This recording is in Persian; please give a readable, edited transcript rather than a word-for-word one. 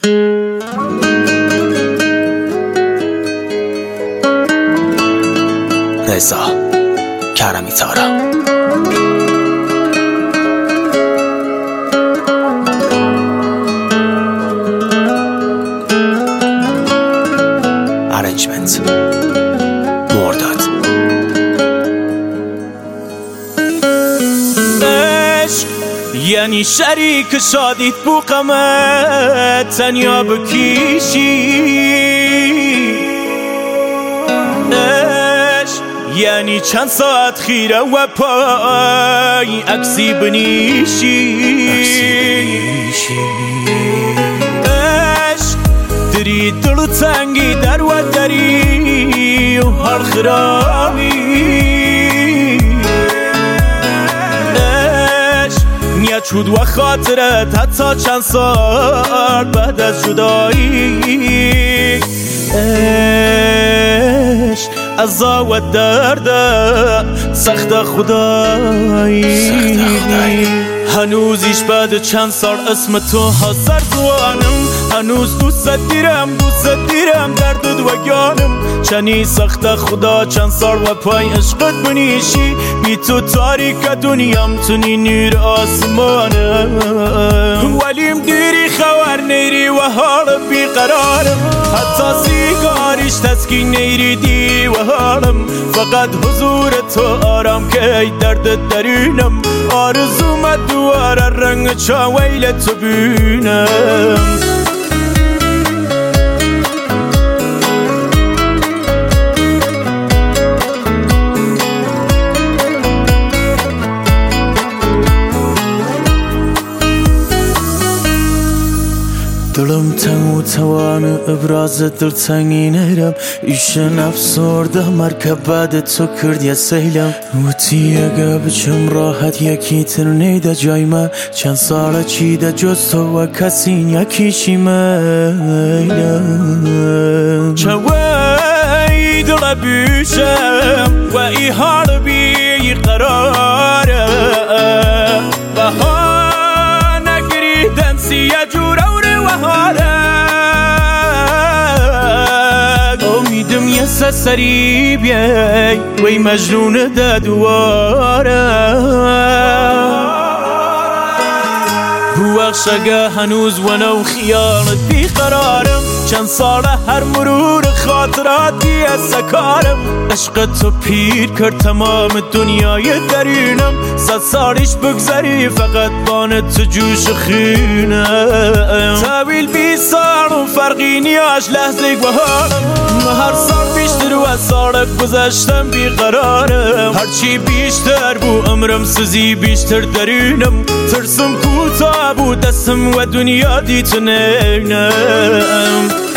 رضا کرمی تارا ارنجمنت مرداد. عشق یعنی شریک شادیت بو غمت تنیا بکیشی، عشق یعنی چند ساعت خیره و پای عکسی بنیشی، عشق دری دلو تنگی در و دری و هر خرابی، چود و خاطرت حتی چند سال بعد از جدایی، عشق عزا و درد سخت خدایی، هنوزیش بعد چند سال اسم تو حاضر زوانم، هنوز دوست دیرم درد و گانم، چنی سخت خدا چند سال و پای عشقت بنیشی، بی تو تاریک دنیام تونی نور آسمانم، ولیم دیری خوار نیری و حال بی قرارم، حتی سیگاریش تسکین نیری دی و حالم، فقط حضور تو آرام که درد درونم، آرزوم دواره رنگ چاویل تو بینم. دلم تنگ و توان ابراز دلتنگی نیرم، ایشن افسرده مرکب بعد تو کرد یه سیلم، وطی اگه بچم راحت یکی تر نیده جای ما، چند ساله چیده جز تو و کسین یکیشی میلم، چوی دل بیشم و ای حال بی قراره، بها نگریدن سیه جوره امیدم یه سری بیای وی مجنون ده دواره، بوخشگه هنوز ونو خیالت بیقرارم، چند ساله هر مرور خاطراتی از سکارم، عشق تو پیر کرد تمام دنیای درونم، 100 سالیش بگذری فقط بان تو جوش خینم، طویل 20 سال و فرقی نیاش لحظه و حالم، هر سال بیشتر و سال گذشتم بیقرارم، هرچی بیشتر بو عمرم سزی بیشتر درونم، ترسم کوتاه بود دستم و دنیا دیت نمیم.